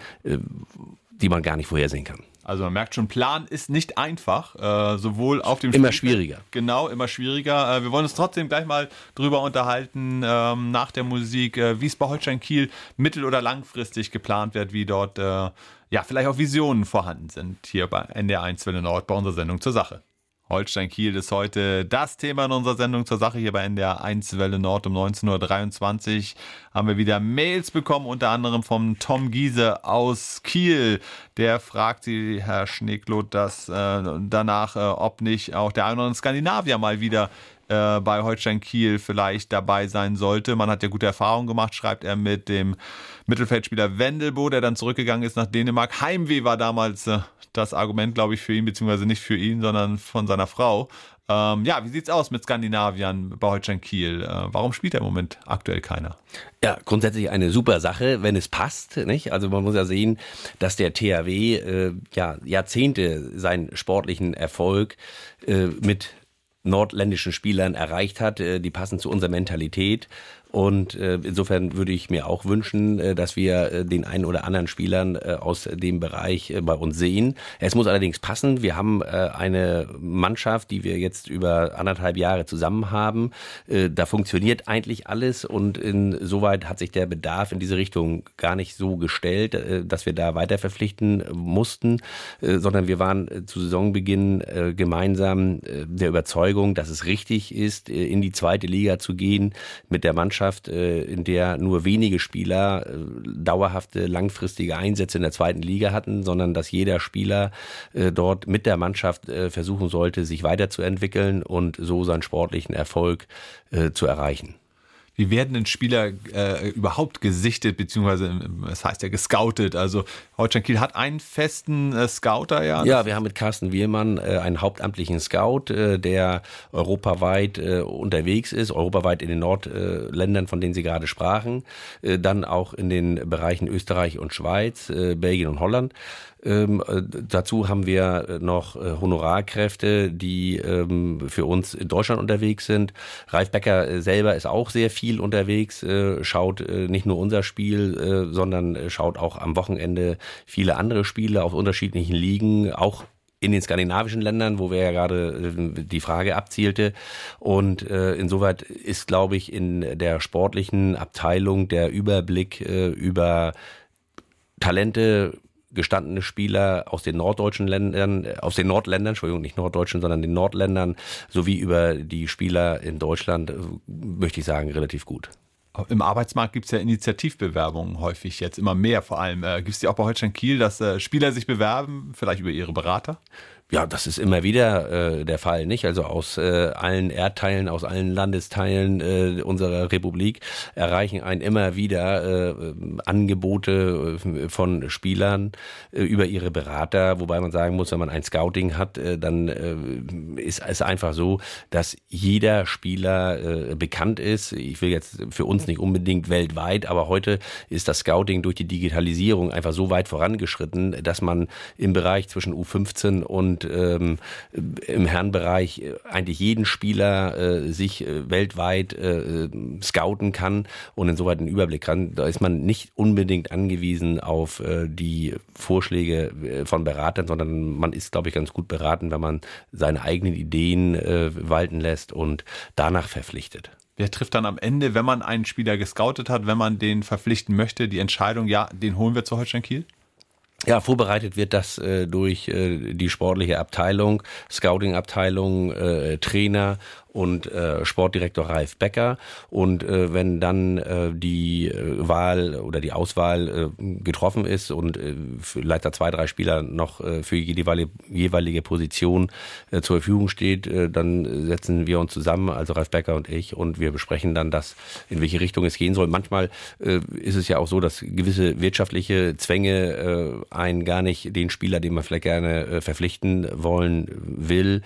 B: die man gar nicht vorhersehen kann.
A: Also man merkt schon, Plan ist nicht einfach, sowohl auf dem
B: Immer schwieriger.
A: Genau, immer schwieriger. Wir wollen uns trotzdem gleich mal drüber unterhalten, nach der Musik, wie es bei Holstein Kiel mittel- oder langfristig geplant wird, wie dort vielleicht auch Visionen vorhanden sind, hier bei NDR 1 Welle Nord, bei unserer Sendung zur Sache. Holstein Kiel ist heute das Thema in unserer Sendung zur Sache hier bei NDR 1 Welle Nord um 19.23 Uhr. Haben wir wieder Mails bekommen, unter anderem vom Tom Giese aus Kiel. Der fragt Sie, Herr Schneekloth, danach, ob nicht auch der ein oder andere Skandinavier mal wieder bei Holstein Kiel vielleicht dabei sein sollte. Man hat ja gute Erfahrungen gemacht, schreibt er, mit dem Mittelfeldspieler Wendelbo, der dann zurückgegangen ist nach Dänemark. Heimweh war damals das Argument, glaube ich, für ihn, beziehungsweise nicht für ihn, sondern von seiner Frau. Wie sieht's aus mit Skandinaviern bei Holstein Kiel? Warum spielt im Moment aktuell keiner?
B: Ja, grundsätzlich eine super Sache, wenn es passt, nicht? Also man muss ja sehen, dass der THW Jahrzehnte seinen sportlichen Erfolg mit nordländischen Spielern erreicht hat. Die passen zu unserer Mentalität. Und insofern würde ich mir auch wünschen, dass wir den einen oder anderen Spielern aus dem Bereich bei uns sehen. Es muss allerdings passen. Wir haben eine Mannschaft, die wir jetzt über 1,5 Jahre zusammen haben. Da funktioniert eigentlich alles und insoweit hat sich der Bedarf in diese Richtung gar nicht so gestellt, dass wir da weiter verpflichten mussten, sondern wir waren zu Saisonbeginn gemeinsam der Überzeugung, dass es richtig ist, in die 2. Liga zu gehen mit der Mannschaft, in der nur wenige Spieler dauerhafte, langfristige Einsätze in der 2. Liga hatten, sondern dass jeder Spieler dort mit der Mannschaft versuchen sollte, sich weiterzuentwickeln und so seinen sportlichen Erfolg zu erreichen.
A: Wie werden denn Spieler überhaupt gesichtet, beziehungsweise es heißt ja gescoutet? Also Holstein Kiel hat einen festen Scouter, ja?
B: Ja, wir haben mit Carsten Wielmann einen hauptamtlichen Scout, der europaweit unterwegs ist, europaweit in den Nordländern, von denen Sie gerade sprachen, dann auch in den Bereichen Österreich und Schweiz, Belgien und Holland. Dazu haben wir noch Honorarkräfte, die für uns in Deutschland unterwegs sind. Ralf Becker selber ist auch sehr viel unterwegs, schaut nicht nur unser Spiel, sondern schaut auch am Wochenende viele andere Spiele auf unterschiedlichen Ligen, auch in den skandinavischen Ländern, wo wir ja gerade die Frage abzielte. Und insoweit ist, glaube ich, in der sportlichen Abteilung der Überblick über Talente, gestandene Spieler aus den norddeutschen Ländern, aus den Nordländern, Entschuldigung, nicht norddeutschen, sondern den Nordländern, sowie über die Spieler in Deutschland, möchte ich sagen, relativ gut.
A: Im Arbeitsmarkt gibt es ja Initiativbewerbungen häufig, jetzt immer mehr vor allem. Gibt es die auch bei Holstein Kiel, dass Spieler sich bewerben, vielleicht über ihre Berater?
B: Ja, das ist immer wieder der Fall, nicht? Also aus allen Erdteilen, aus allen Landesteilen unserer Republik erreichen einen immer wieder Angebote von Spielern über ihre Berater, wobei man sagen muss, wenn man ein Scouting hat, dann ist es einfach so, dass jeder Spieler bekannt ist. Ich will jetzt für uns nicht unbedingt weltweit, aber heute ist das Scouting durch die Digitalisierung einfach so weit vorangeschritten, dass man im Bereich zwischen U15 und im Herrenbereich eigentlich jeden Spieler sich weltweit scouten kann und insoweit einen Überblick kann. Da ist man nicht unbedingt angewiesen auf die Vorschläge von Beratern, sondern man ist, glaube ich, ganz gut beraten, wenn man seine eigenen Ideen walten lässt und danach verpflichtet.
A: Wer trifft dann am Ende, wenn man einen Spieler gescoutet hat, wenn man den verpflichten möchte, die Entscheidung, ja, den holen wir zu Holstein Kiel?
B: Ja, vorbereitet wird das durch die sportliche Abteilung, Scouting-Abteilung, Trainer und Sportdirektor Ralf Becker. Und wenn dann die Wahl oder die Auswahl getroffen ist und vielleicht da 2, 3 Spieler noch für die jeweilige Position zur Verfügung steht, dann setzen wir uns zusammen, also Ralf Becker und ich, und wir besprechen dann das, in welche Richtung es gehen soll. Manchmal ist es ja auch so, dass gewisse wirtschaftliche Zwänge einen gar nicht den Spieler, den man vielleicht gerne verpflichten wollen will,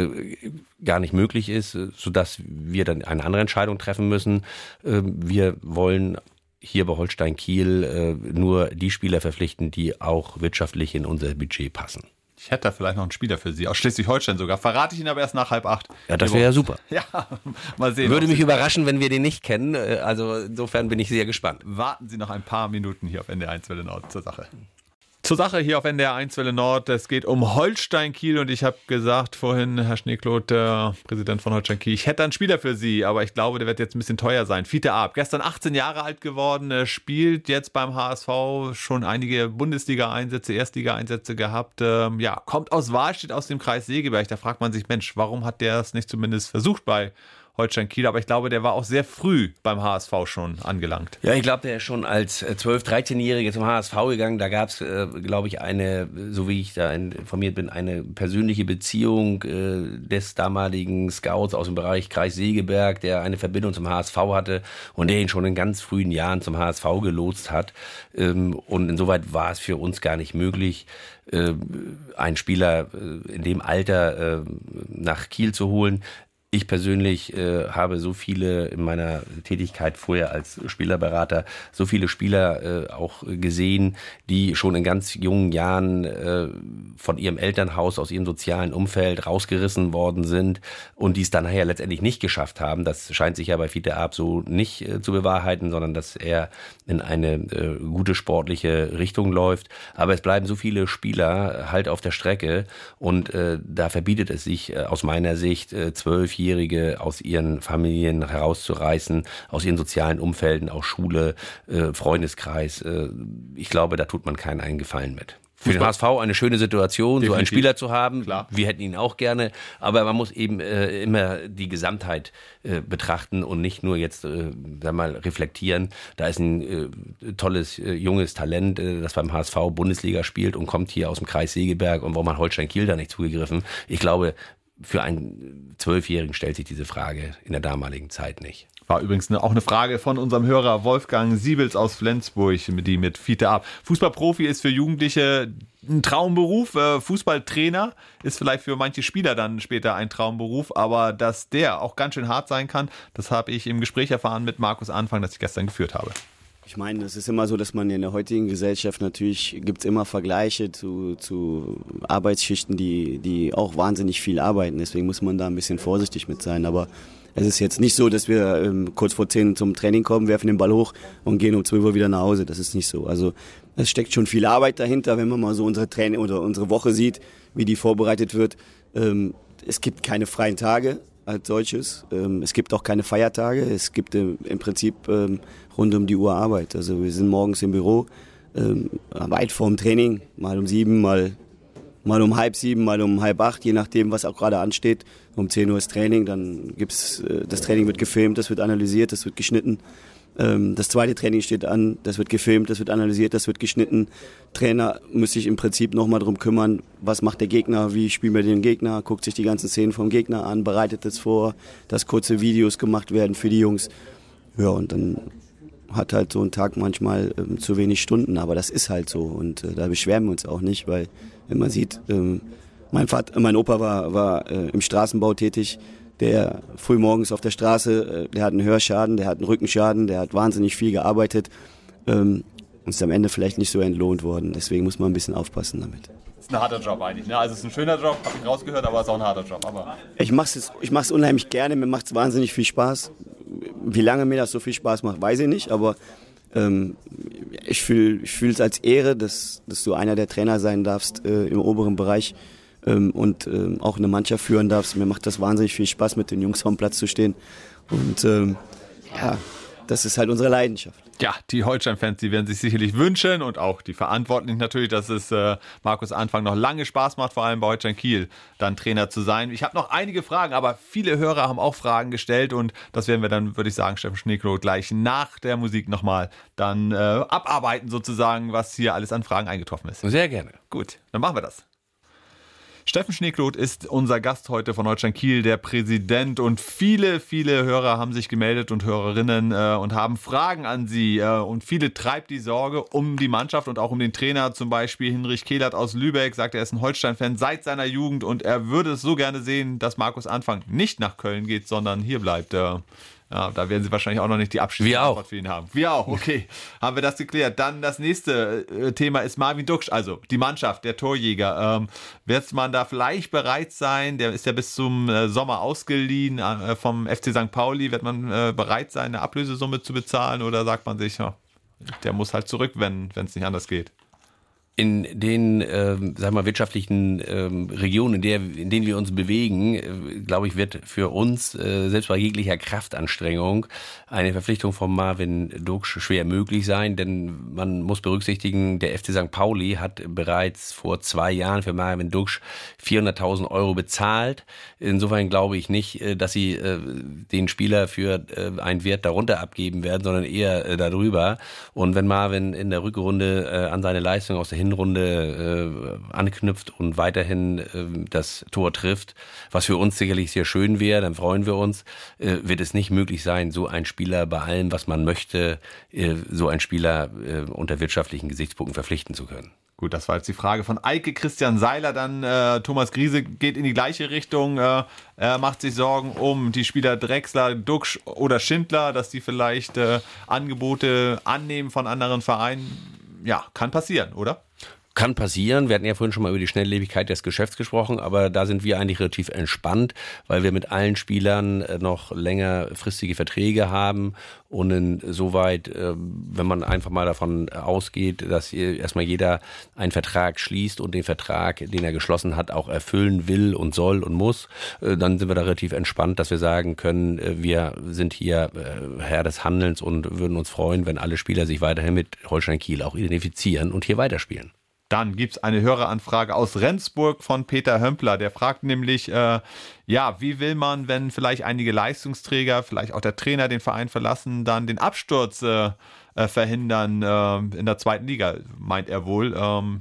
B: gar nicht möglich ist, sodass wir dann eine andere Entscheidung treffen müssen. Wir wollen hier bei Holstein Kiel nur die Spieler verpflichten, die auch wirtschaftlich in unser Budget passen.
A: Ich hätte da vielleicht noch einen Spieler für Sie, aus Schleswig-Holstein sogar. Verrate ich Ihnen aber erst nach 7:30.
B: Ja, das wäre ja super.
A: Ja, mal sehen.
B: Würde mich überraschen, wenn wir den nicht kennen. Also insofern bin ich sehr gespannt.
A: Warten Sie noch ein paar Minuten hier auf NDR 1 Welle Nord zur Sache. Zur Sache hier auf NDR 1 Welle Nord. Es geht um Holstein Kiel und ich habe gesagt vorhin, Herr Schneekloth, der Präsident von Holstein Kiel, ich hätte einen Spieler für Sie, aber ich glaube, der wird jetzt ein bisschen teuer sein. Fiete Arp, gestern 18 Jahre alt geworden, spielt jetzt beim HSV, schon einige Bundesliga-Einsätze, Erstliga-Einsätze gehabt. Ja, kommt aus Wahlstedt, aus dem Kreis Segeberg. Da fragt man sich, Mensch, warum hat der es nicht zumindest versucht bei Holstein Kiel, aber ich glaube, der war auch sehr früh beim HSV schon angelangt.
B: Ja, ich glaube, der ist schon als 12-, 13-Jähriger zum HSV gegangen. Da gab es, glaube ich, eine, so wie ich da informiert bin, eine persönliche Beziehung des damaligen Scouts aus dem Bereich Kreis Segeberg, der eine Verbindung zum HSV hatte und der ihn schon in ganz frühen Jahren zum HSV gelotst hat. Und insoweit war es für uns gar nicht möglich, einen Spieler in dem Alter nach Kiel zu holen. Ich persönlich habe so viele in meiner Tätigkeit vorher als Spielerberater, so viele Spieler auch gesehen, die schon in ganz jungen Jahren von ihrem Elternhaus, aus ihrem sozialen Umfeld rausgerissen worden sind und die es dann nachher letztendlich nicht geschafft haben. Das scheint sich ja bei Fiete Arp so nicht zu bewahrheiten, sondern dass er in eine gute sportliche Richtung läuft. Aber es bleiben so viele Spieler halt auf der Strecke und da verbietet es sich aus meiner Sicht 12-Jährige aus ihren Familien herauszureißen, aus ihren sozialen Umfelden, auch Schule, Freundeskreis. Ich glaube, da tut man keinen einen Gefallen mit. Für den HSV eine schöne Situation, definitiv, so einen Spieler zu haben. Klar. Wir hätten ihn auch gerne, aber man muss eben immer die Gesamtheit betrachten und nicht nur jetzt reflektieren. Da ist ein tolles, junges Talent, das beim HSV Bundesliga spielt und kommt hier aus dem Kreis Segeberg und warum hat Holstein Kiel da nicht zugegriffen? Ich glaube, für einen 12-Jährigen stellt sich diese Frage in der damaligen Zeit nicht.
A: War übrigens auch eine Frage von unserem Hörer Wolfgang Siebels aus Flensburg, die mit Fiete Arp. Fußballprofi ist für Jugendliche ein Traumberuf. Fußballtrainer ist vielleicht für manche Spieler dann später ein Traumberuf, aber dass der auch ganz schön hart sein kann, das habe ich im Gespräch erfahren mit Markus Anfang, das ich gestern geführt habe.
L: Ich meine, es ist immer so, dass man in der heutigen Gesellschaft natürlich, gibt es immer Vergleiche zu Arbeitsschichten, die auch wahnsinnig viel arbeiten. Deswegen muss man da ein bisschen vorsichtig mit sein. Aber es ist jetzt nicht so, dass wir kurz vor 10 zum Training kommen, werfen den Ball hoch und gehen um 12 Uhr wieder nach Hause. Das ist nicht so. Also es steckt schon viel Arbeit dahinter, wenn man mal so unsere Training oder unsere Woche sieht, wie die vorbereitet wird. Es gibt keine freien Tage als solches. Es gibt auch keine Feiertage. Es gibt im Prinzip rund um die Uhr Arbeit. Also wir sind morgens im Büro, weit vorm Training, mal um 7, mal um 6:30, mal um 7:30, je nachdem, was auch gerade ansteht. Um 10 Uhr ist Training, dann gibt's das Training wird gefilmt, das wird analysiert, das wird geschnitten. Das zweite Training steht an, das wird gefilmt, das wird analysiert, das wird geschnitten. Trainer muss sich im Prinzip nochmal drum kümmern, was macht der Gegner, wie spielen wir den Gegner, guckt sich die ganzen Szenen vom Gegner an, bereitet es vor, dass kurze Videos gemacht werden für die Jungs. Ja, und dann hat halt so ein Tag manchmal zu wenig Stunden, aber das ist halt so und da beschweren wir uns auch nicht, weil wenn man sieht, mein Opa war im Straßenbau tätig, der frühmorgens auf der Straße, der hat einen Hörschaden, der hat einen Rückenschaden, der hat wahnsinnig viel gearbeitet und ist am Ende vielleicht nicht so entlohnt worden. Deswegen muss man ein bisschen aufpassen damit.
A: Das ist ein harter Job eigentlich, ne? Also es ist ein schöner Job, habe ich rausgehört, aber es ist auch ein harter Job. Aber
L: ich mach's unheimlich gerne, mir macht es wahnsinnig viel Spaß. Wie lange mir das so viel Spaß macht, weiß ich nicht, aber ich fühle es als Ehre, dass du einer der Trainer sein darfst im oberen Bereich. Und auch eine Mannschaft führen darfst. Mir macht das wahnsinnig viel Spaß, mit den Jungs vom Platz zu stehen. Und das ist halt unsere Leidenschaft.
A: Ja, die Holstein-Fans, die werden sich sicherlich wünschen und auch die Verantwortlichen natürlich, dass es Markus Anfang noch lange Spaß macht, vor allem bei Holstein Kiel dann Trainer zu sein. Ich habe noch einige Fragen, aber viele Hörer haben auch Fragen gestellt und das werden wir dann, würde ich sagen, Steffen Schneekloth gleich nach der Musik nochmal dann abarbeiten sozusagen, was hier alles an Fragen eingetroffen ist.
B: Sehr gerne.
A: Gut, dann machen wir das. Steffen Schneekloth ist unser Gast heute von Holstein Kiel, der Präsident, und viele Hörer haben sich gemeldet und Hörerinnen und haben Fragen an Sie und viele treibt die Sorge um die Mannschaft und auch um den Trainer, zum Beispiel Hinrich Kehlert aus Lübeck, sagt, er ist ein Holstein-Fan seit seiner Jugend und er würde es so gerne sehen, dass Markus Anfang nicht nach Köln geht, sondern hier bleibt. Ja, da werden Sie wahrscheinlich auch noch nicht die Abschiedsantwort für ihn haben. Wir auch, okay. Haben wir das geklärt. Dann das nächste Thema ist Marvin Duksch, also die Mannschaft, der Torjäger. Wird man da vielleicht bereit sein, der ist ja bis zum Sommer ausgeliehen vom FC St. Pauli, wird man bereit sein, eine Ablösesumme zu bezahlen oder sagt man sich, ja, der muss halt zurück, wenn es nicht anders geht?
B: In den wirtschaftlichen Regionen, in denen wir uns bewegen, glaube ich, wird für uns selbst bei jeglicher Kraftanstrengung eine Verpflichtung von Marvin Duksch schwer möglich sein, denn man muss berücksichtigen, der FC St. Pauli hat bereits vor 2 Jahren für Marvin Duksch 400.000 Euro bezahlt. Insofern glaube ich nicht, dass sie den Spieler für einen Wert darunter abgeben werden, sondern eher darüber. Und wenn Marvin in der Rückrunde an seine Leistung aus der Hinrunde anknüpft und weiterhin das Tor trifft, was für uns sicherlich sehr schön wäre, dann freuen wir uns, wird es nicht möglich sein, so einen Spieler bei allem, was man möchte, so einen Spieler unter wirtschaftlichen Gesichtspunkten verpflichten zu können.
A: Gut, das war jetzt die Frage von Eike Christian Seiler. Dann Thomas Griese geht in die gleiche Richtung. Er macht sich Sorgen um die Spieler Drexler, Duksch oder Schindler, dass die vielleicht Angebote annehmen von anderen Vereinen. Ja, kann passieren, oder?
B: Kann passieren. Wir hatten ja vorhin schon mal über die Schnelllebigkeit des Geschäfts gesprochen, aber da sind wir eigentlich relativ entspannt, weil wir mit allen Spielern noch längerfristige Verträge haben und insoweit, wenn man einfach mal davon ausgeht, dass erstmal jeder einen Vertrag schließt und den Vertrag, den er geschlossen hat, auch erfüllen will und soll und muss, dann sind wir da relativ entspannt, dass wir sagen können, wir sind hier Herr des Handelns und würden uns freuen, wenn alle Spieler sich weiterhin mit Holstein Kiel auch identifizieren und hier weiterspielen.
A: Dann gibt es eine Höreranfrage aus Rendsburg von Peter Hömpler. Der fragt nämlich, wie will man, wenn vielleicht einige Leistungsträger, vielleicht auch der Trainer den Verein verlassen, dann den Absturz verhindern in der 2. Liga, meint er wohl.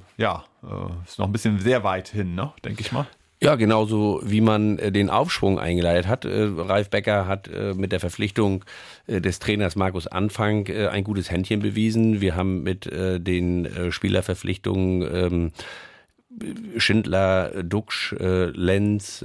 A: Ist noch ein bisschen sehr weit hin, ne, denke ich mal.
B: Ja, genauso wie man den Aufschwung eingeleitet hat. Ralf Becker hat mit der Verpflichtung des Trainers Markus Anfang ein gutes Händchen bewiesen. Wir haben mit den Spielerverpflichtungen Schindler, Duxch, Lenz,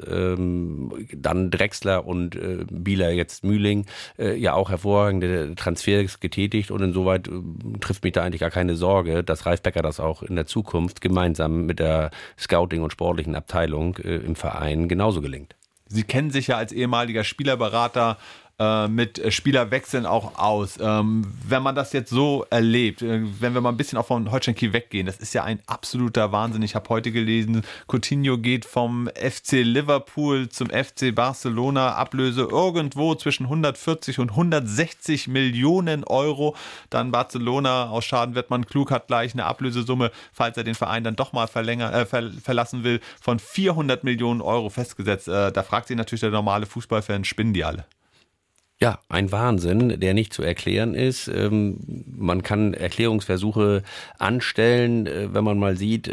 B: dann Drexler und Bieler, jetzt Mühling, ja auch hervorragende Transfers getätigt und insoweit trifft mich da eigentlich gar keine Sorge, dass Ralf Becker das auch in der Zukunft gemeinsam mit der Scouting- und sportlichen Abteilung im Verein genauso gelingt.
A: Sie kennen sich ja als ehemaliger Spielerberater mit Spielerwechseln auch aus. Wenn man das jetzt so erlebt, wenn wir mal ein bisschen auch von Holstein Kiel weggehen, das ist ja ein absoluter Wahnsinn. Ich habe heute gelesen, Coutinho geht vom FC Liverpool zum FC Barcelona, Ablöse irgendwo zwischen 140 und 160 Millionen Euro. Dann Barcelona, aus Schaden wird man klug, hat gleich eine Ablösesumme, falls er den Verein dann doch mal verlassen will, von 400 Millionen Euro festgesetzt. Da fragt sich natürlich der normale Fußballfan, spinnen die alle?
B: Ja, ein Wahnsinn, der nicht zu erklären ist. Man kann Erklärungsversuche anstellen, wenn man mal sieht,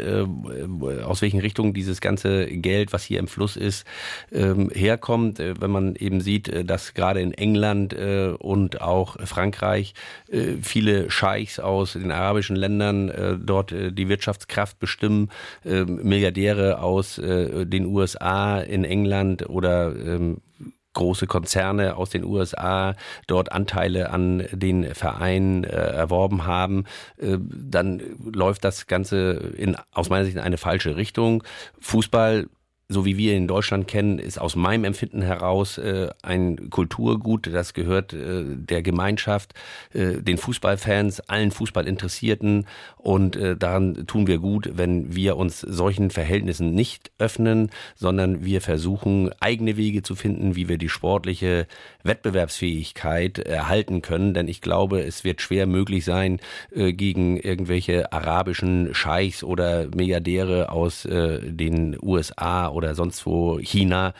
B: aus welchen Richtungen dieses ganze Geld, was hier im Fluss ist, herkommt. Wenn man eben sieht, dass gerade in England und auch Frankreich viele Scheichs aus den arabischen Ländern dort die Wirtschaftskraft bestimmen, Milliardäre aus den USA in England oder große Konzerne aus den USA dort Anteile an den Vereinen erworben haben, dann läuft das Ganze aus meiner Sicht in eine falsche Richtung. Fußball, so wie wir ihn in Deutschland kennen, ist aus meinem Empfinden heraus ein Kulturgut, das gehört der Gemeinschaft, den Fußballfans, allen Fußballinteressierten und daran tun wir gut, wenn wir uns solchen Verhältnissen nicht öffnen, sondern wir versuchen, eigene Wege zu finden, wie wir die sportliche Wettbewerbsfähigkeit erhalten können, denn ich glaube, es wird schwer möglich sein, gegen irgendwelche arabischen Scheichs oder Milliardäre aus den USA oder sonst wo, China,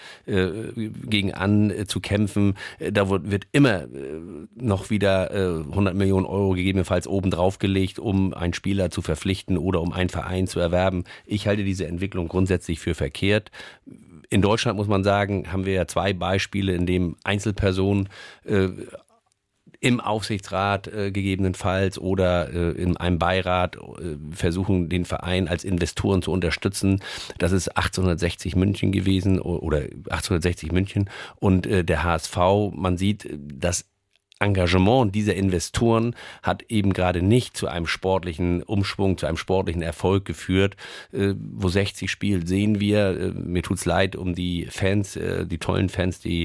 B: gegen an zu kämpfen. Da wird immer noch wieder 100 Millionen Euro gegebenenfalls obendrauf gelegt, um einen Spieler zu verpflichten oder um einen Verein zu erwerben. Ich halte diese Entwicklung grundsätzlich für verkehrt. In Deutschland, muss man sagen, haben wir ja 2 Beispiele, in dem Einzelpersonen im Aufsichtsrat gegebenenfalls oder in einem Beirat versuchen, den Verein als Investoren zu unterstützen. Das ist 1860 München gewesen oder 1860 München und der HSV. Man sieht, das Engagement dieser Investoren hat eben gerade nicht zu einem sportlichen Umschwung, zu einem sportlichen Erfolg geführt. Wo 60 spielt, sehen wir. Mir tut's leid um die Fans, die tollen Fans, die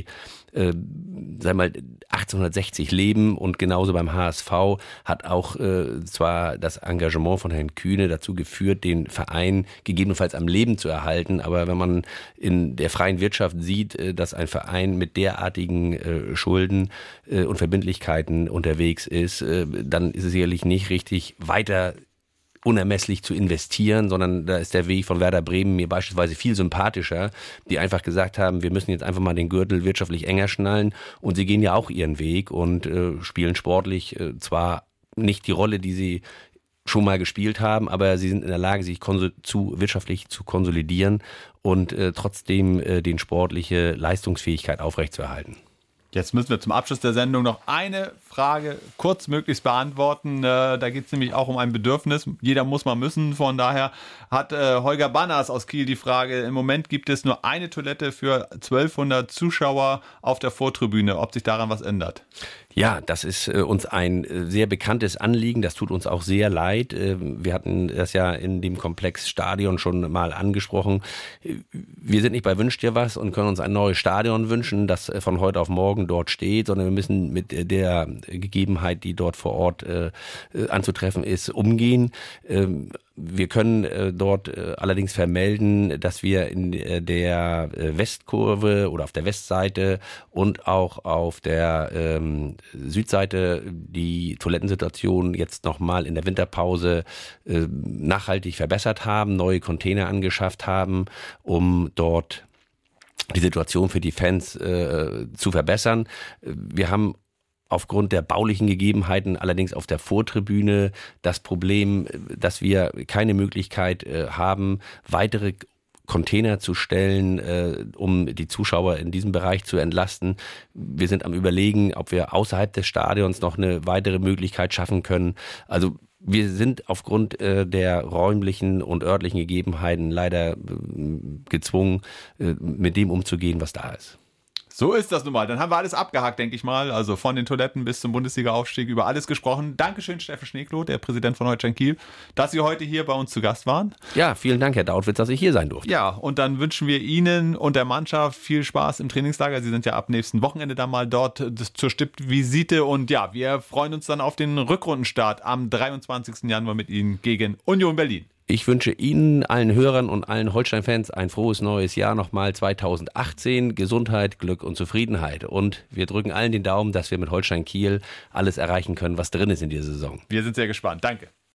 B: sagen wir mal 1860 leben und genauso beim HSV hat auch zwar das Engagement von Herrn Kühne dazu geführt, den Verein gegebenenfalls am Leben zu erhalten, aber wenn man in der freien Wirtschaft sieht, dass ein Verein mit derartigen Schulden und Verbindlichkeiten unterwegs ist, dann ist es sicherlich nicht richtig, weiter unermesslich zu investieren, sondern da ist der Weg von Werder Bremen mir beispielsweise viel sympathischer, die einfach gesagt haben, wir müssen jetzt einfach mal den Gürtel wirtschaftlich enger schnallen und sie gehen ja auch ihren Weg und spielen sportlich zwar nicht die Rolle, die sie schon mal gespielt haben, aber sie sind in der Lage, sich wirtschaftlich zu konsolidieren und trotzdem die sportliche Leistungsfähigkeit aufrechtzuerhalten.
A: Jetzt müssen wir zum Abschluss der Sendung noch eine Frage kurz möglichst beantworten. Da geht es nämlich auch um ein Bedürfnis. Jeder muss mal müssen. Von daher hat Holger Banners aus Kiel die Frage, im Moment gibt es nur eine Toilette für 1200 Zuschauer auf der Vortribüne. Ob sich daran was ändert?
B: Ja, das ist uns ein sehr bekanntes Anliegen. Das tut uns auch sehr leid. Wir hatten das ja in dem Komplex Stadion schon mal angesprochen. Wir sind nicht bei Wünsch dir was und können uns ein neues Stadion wünschen, das von heute auf morgen dort steht, sondern wir müssen mit der Gegebenheit, die dort vor Ort anzutreffen ist, umgehen. Wir können dort allerdings vermelden, dass wir in der Westkurve oder auf der Westseite und auch auf der Südseite die Toilettensituation jetzt nochmal in der Winterpause nachhaltig verbessert haben, neue Container angeschafft haben, um dort die Situation für die Fans zu verbessern. Wir haben aufgrund der baulichen Gegebenheiten allerdings auf der Vortribüne das Problem, dass wir keine Möglichkeit haben, weitere Container zu stellen, um die Zuschauer in diesem Bereich zu entlasten. Wir sind am Überlegen, ob wir außerhalb des Stadions noch eine weitere Möglichkeit schaffen können. Also Wir sind aufgrund der räumlichen und örtlichen Gegebenheiten leider gezwungen, mit dem umzugehen, was da ist.
A: So ist das nun mal. Dann haben wir alles abgehakt, denke ich mal. Also von den Toiletten bis zum Bundesliga-Aufstieg über alles gesprochen. Dankeschön, Steffen Schneekloh, der Präsident von Holstein Kiel, dass Sie heute hier bei uns zu Gast waren.
B: Ja, vielen Dank, Herr Dautwitz, dass ich hier sein durfte.
A: Ja, und dann wünschen wir Ihnen und der Mannschaft viel Spaß im Trainingslager. Sie sind ja ab nächsten Wochenende dann mal dort zur Stippvisite. Und ja, wir freuen uns dann auf den Rückrundenstart am 23. Januar mit Ihnen gegen Union Berlin.
B: Ich wünsche Ihnen, allen Hörern und allen Holstein-Fans ein frohes neues Jahr nochmal 2018. Gesundheit, Glück und Zufriedenheit. Und wir drücken allen den Daumen, dass wir mit Holstein Kiel alles erreichen können, was drin ist in dieser Saison.
A: Wir sind sehr gespannt. Danke.